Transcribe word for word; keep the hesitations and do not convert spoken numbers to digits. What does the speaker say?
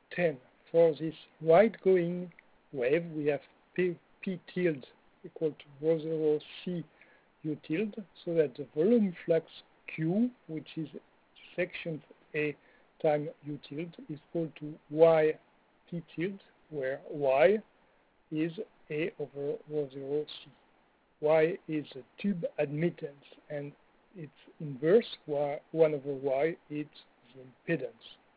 ten. For this right-going wave, we have P, P tilde equal to rho zero C U tilde, so that the volume flux Q, which is section A time U tilde, is equal to Y P tilde, where Y is A over rho zero C. Y is the tube admittance, and its inverse, y, one over Y, is the impedance.